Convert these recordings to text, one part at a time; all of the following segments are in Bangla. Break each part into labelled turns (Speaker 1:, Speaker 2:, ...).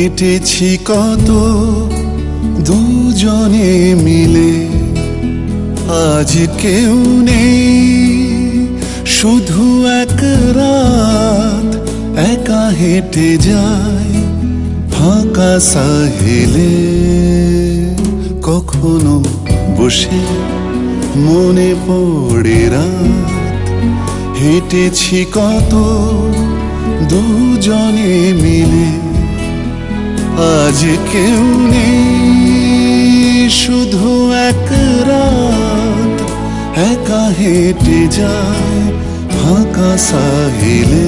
Speaker 1: হেঁটেছি কত দুজনে মিলে, আজ কেউ নেই, শুধু এক রাত একা হেঁটে যায় ফাঁকা সাহিলে। কখনো বসে মনে পড়ে রাত, হেঁটেছি কত দুজনে মিলে, আজ কেউ নেই, শুধু এক রাত একা হেঁটে যায় ফাঁকা সাহিলে।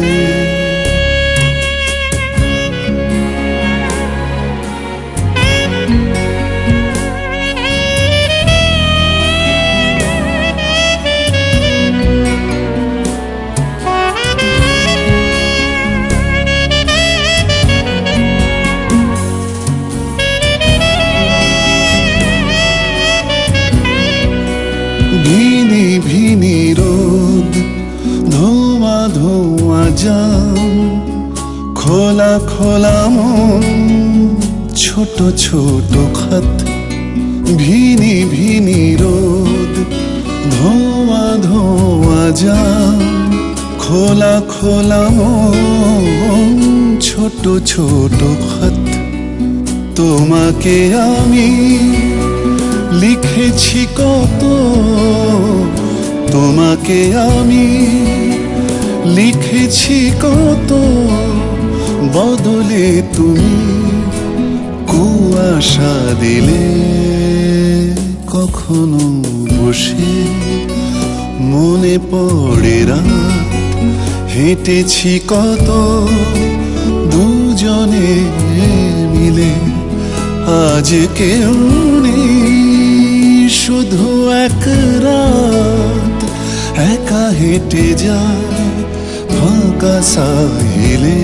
Speaker 1: ভিনি ভিনি রোদ, ধোঁয়া ধোঁয়া জাম, খোলা খোলা মন, ছোট ছোট খত। ভিনি ভিনি রোদ, ধোঁয়া ধোঁয়া জাম, খোলা খোলা মন, ছোট ছোট খত। তোমাকে আমি লিখেছি কত, তোমাকে আমি লিখেছি কত, বদলে তুমি কুয়াশা দিলে। কখনো বসে মনে পড়ে রাত, হেঁটেছি কত দুজনে মিলে, আজ কেউ নেই, শুধু এক রাত একা হেঁটে যায় ফাঁকা সাহিলে।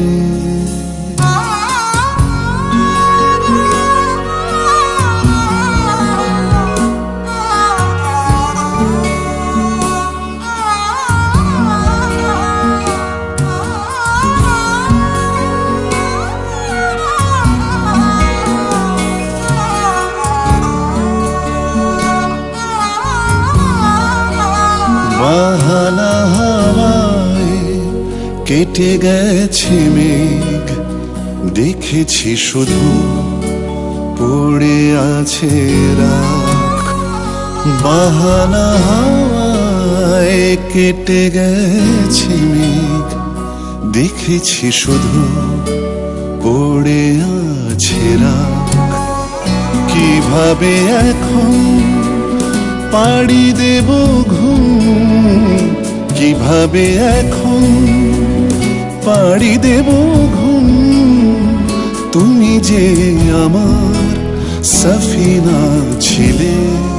Speaker 1: বাহানা হাওয়ায় কেটে গেছে মেঘ, দেখেছি শুধু পড়ে আছে রাখ। বাহানা হাওয়ায় কেটে গেছে মেঘ, দেখেছি শুধু পড়ে আছে রাখ। কিভাবে এখন পাড়ি দেব ঘুম, কিভাবে এখন পাড়ি দেব ঘুম, তুমি যে আমার সফিনা ছিলে।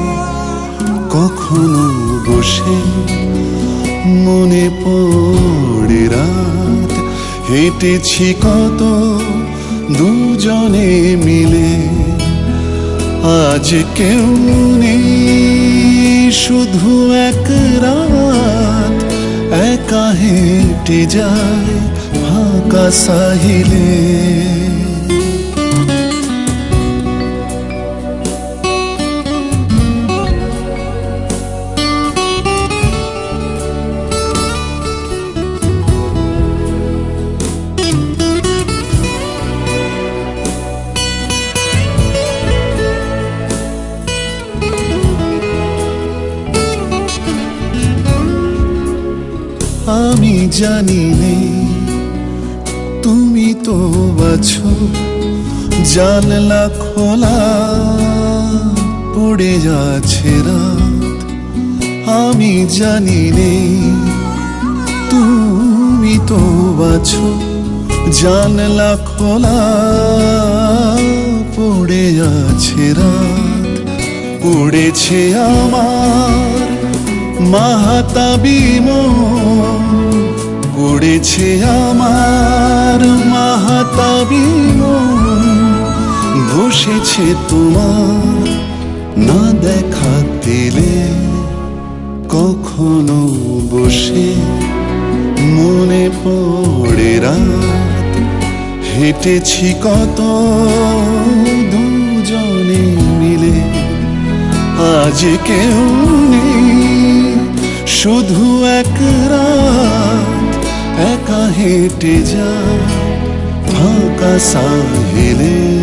Speaker 1: কখনো বসে মনে পড়ে রাত, হেঁটেছি কত দুজনে মিলে, আজ কেউ নেই, শুধু এক রাত একা হেঁটে যায় ফাঁকা সাহিলে। আমি জানি নেই, তুমি তো আছো, জানলা খোলা পড়ে যাচ্ছে রাত। আমি জানি নেই, তুমি তো আছো, জানলা খোলা পড়ে যাচ্ছে রাত। উড়েছে আমার মাহাতাবি মন, উড়েছে আমার মাহাতাবি মন, বসেছে তোমার না দেখা দিলে। কখনো বসে মনে পড়ে রাত, হেঁটেছি কত দুজনে মিলে, আজ কেউ নেই, শুধু এক রাত একা হেঁটে যা ফাঁকা সাহিলে।